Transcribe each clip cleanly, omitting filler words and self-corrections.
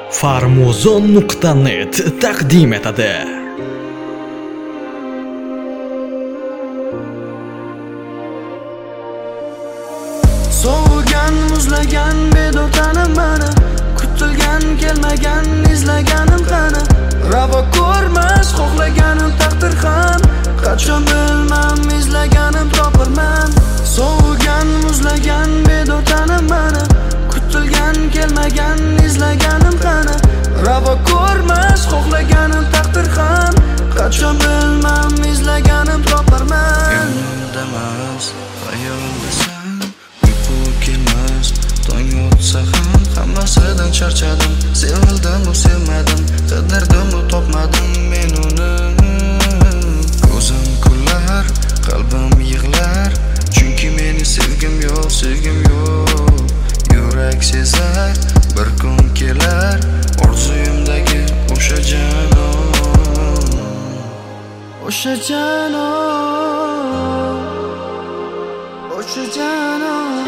Farmuzon.net taqdim etadi. So'g'gan, muzlagan bedotanim mana, kutilgan, kelmagan, izlaganim qani. Ravo ko'rmas, xohlaganim taqdir ham, qachon bilmam, izlaganim topirman. So'g'gan, muzlagan bedotanim mana, kutilgan, kelmagan, izlaganim qani. Ravo ko'rmas, xohlaganim taqdir ham, qachon bilmam, izlaganim topirman. Yonimdamas, xayoldasan, uyqu kelmas, tong otsa ham hammasidan charchadim. Sevildim-u sevmadim, qidirdim-u topmadim men uni. Ko'zim kullar, qalbim yig'lar, chunki meni sevgim yo'q. Yurak sezar, bir kun kelar, orzuyimdagi o'sha janon. O'sha janon, o'sha janon.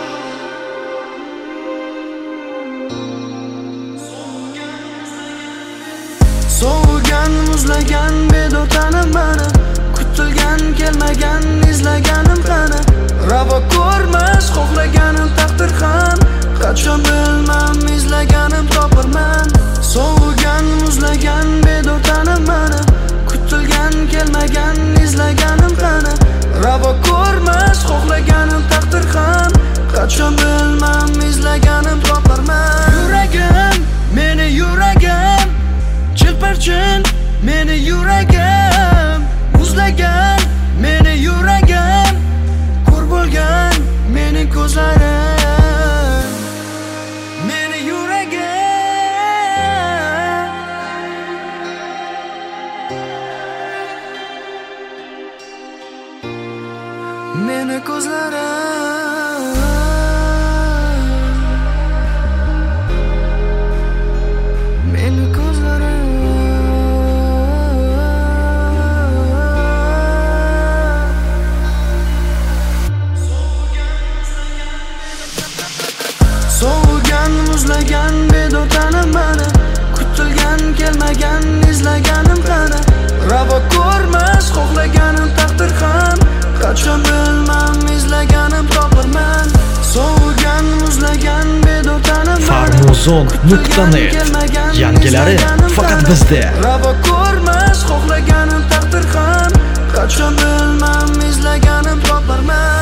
So'g'gan, muzlagan bedotanim mana, kutilgan, kelmagan, izlaganim qani. Ravo ko'rmas, xohlaganim taqdir ham, qachon bilmam, izlaganim topirman. So'g'gan, muzlagan bedotanim mana, kutilgan, kelmagan, izlaganim qani. Ravo ko'rmas, xohlaganim taqdir ham, qachon bilmam, izlaganim topirman. Yuragim, meni yuragim, chilparchin, meni yuragim, muzlagan, meni yuragim, ko'r bo'lgan, meni ko'zlarim, meni yuragim, meni ko'zlarim, meni ko'zlarim. So'g'gan, muzlagan bedotanim mana, kutilgan, kelmagan, izlaganim qani. Ravo ko'rmas, xohlaganim taqdir ham, qachon bilmam, izlaganim topirman. So'g'gan, muzlagan bedotanim mana, Farmuzon.net yangilari faqat bizda. Ravo ko'rmas, xohlaganim taqdir ham, qachon bilmam, izlaganim topirman.